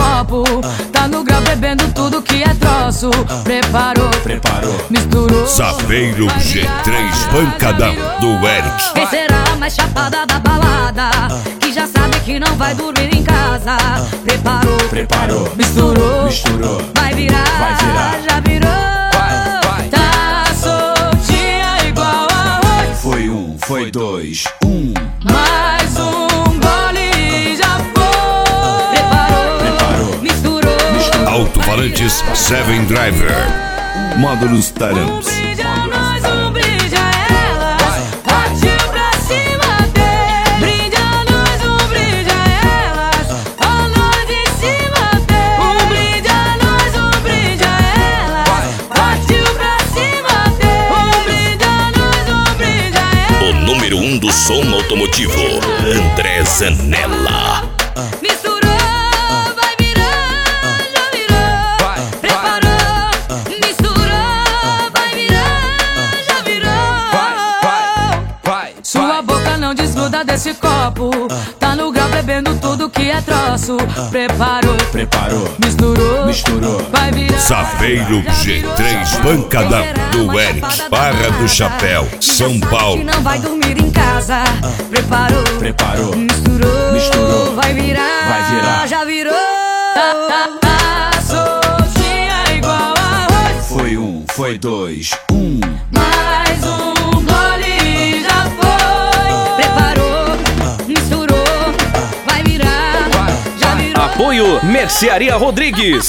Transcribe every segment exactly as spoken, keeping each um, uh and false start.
copo. Tá no grau bebendo tudo que é troço. Preparou, preparou, misturou. Saveiro G três Pancadão do Eric. Quem será a mais chapada da balada? Que já sabe que não vai dormir em casa. Preparou, preparou, misturou, misturou. Vai virar, vai virar, já virou. Vai, vai. Tá soltinha igual arroz. Foi um, foi dois, um. Mais um gole e já foi. Preparou, preparou, misturou, misturou. Alto-falantes Seven Driver. Módulos Taramps. Um brinde a nós, um brinde a elas. Partiu pra cima dele. Brinde a nós, um brinde a elas. A nós em cima dele. Um brinde a nós, um brinde a elas. Partiu pra cima dele. Um brinde a nós, um brinde a elas. O número um do som automotivo, André Zanella. Misturou, vai virar, já virou. Preparou, misturou, vai virar, já virou. Vai, vai, Sua boca não desgruda desse copo. Tá no grau bebendo tudo que é troço. Preparou, preparou, misturou, misturou. vai virar. Saveiro G três Pancadão do Eric, Barra do Chapéu, São Paulo. Que não vai dormir em casa. Preparou, preparou, misturou, misturou. vai virar, vai virar, já virou. Tá, tá, tá soltinha igual arroz. Foi um, foi dois, um. Mais um gole e já foi. Preparou, misturou, vai virar, já virou. Apoio Mercearia Rodrigues.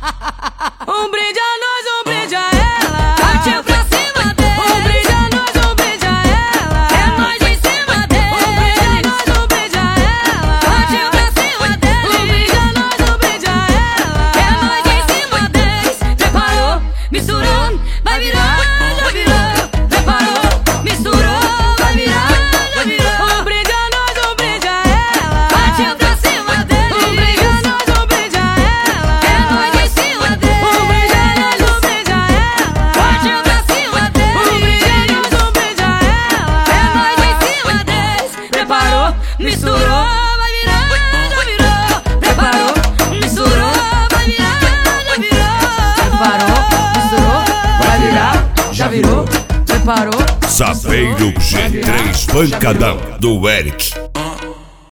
Um brinde a nós, um brinde a ela. Partiu pra cima dele. Um brinde a nós, um brinde a ela. É nós em cima dele. Um brinde a nós, um brinde a ela. Partiu pra cima dele. Um brinde a nós, um brinde a ela. É nós em cima deles. Preparou, misturou, vai virar, já virou. Preparou, misturou, vai virar, já virou. Um brinde a nós, um brinde a ela. Partiu pra cima dele. Um brinde a nós, um brinde a ela. É nós em cima dele. Um brinde a nós, um brinde a ela. Partiu pra cima dele. Um brinde a nós, um brinde a ela. É nós em cima deles. Preparou, misturou, vai virar, já virou. Preparou, misturou, vai virar, já virou. Preparou, misturou, vai virar, já virou. Preparou. Saveiro G três Pancadão do Eric.